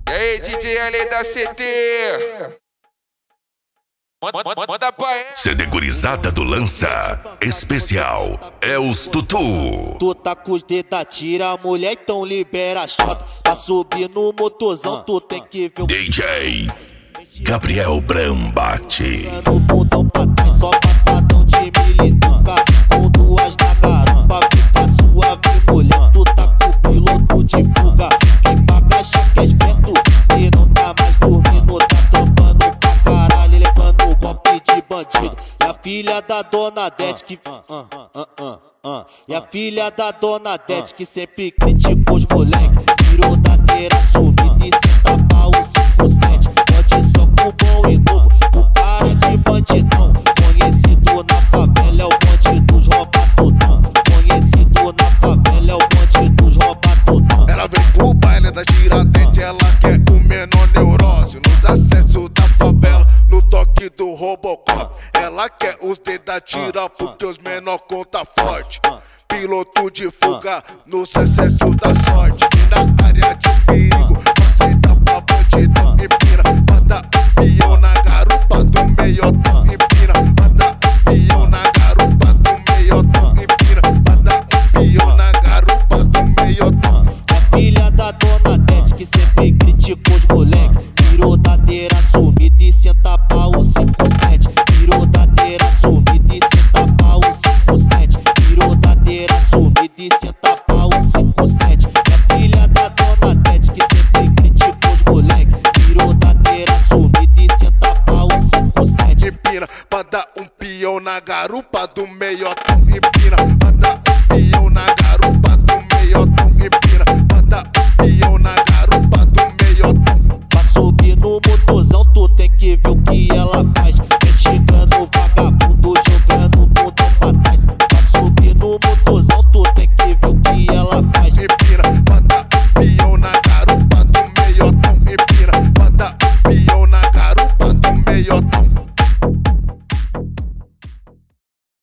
E aí, DJ L da CT? Manda pra ela. CD Gurizada do Lança Especial é os Tutu. Tu tá com os dedos, tira a mulher, então libera a chota. Tá subindo o motorzão, tu tem que ver o DJ Gabriel Brambate. no bundão pra trás, só passadão de militante. Com duas na garupa, fica suave, mulher. Tu tá com o piloto de fuga. Quem paga acha que é esperto e não tá mais dormindo. Tá trampando pra caralho, levando golpe de bandido. E a filha da dona Dete que... E a filha da dona Dete que sempre criticou os moleque. Virou dadeira, subindo e se tapa o 5-7. Pode só com bom e novo, o cara de bandidão. Conhecido na favela é o bonde dos rouba-tudão. Conhecido na favela é o bonde dos rouba-tudão. Ela vem pro baile da Tiradentes, ela quer o menor neurose. Nos acessos da favela, no toque do Robocop. Ela quer os dedos da tira porque os menor conta forte. Piloto de fuga nos excessos da sorte. E na área de perigo, aceita pra bandidão. Empina, manda o peão na garupa do meiotão. Empina, manda o peão na garupa do meiotão. Empina, manda o peão na garupa do meiotão. A filha da dona Dete que sempre criticou os moleque. Virou dadeira, sumida e senta pra o 5-7. Virou dadeira, sumida e senta pra o 5-7. Virou dadeira, sumida e senta pra o 5-7. A filha da dona Dete que sempre criticou os moleque. Virou dadeira, sumida e senta pra o 5-7. Empina, manda um peão na garupa do meiotão. Empina, manda um peão na garupa do meiotão. Empina, manda um peão na garupa do meiotão. Pra subir no motorzão, tu tem que ver o que ela faz.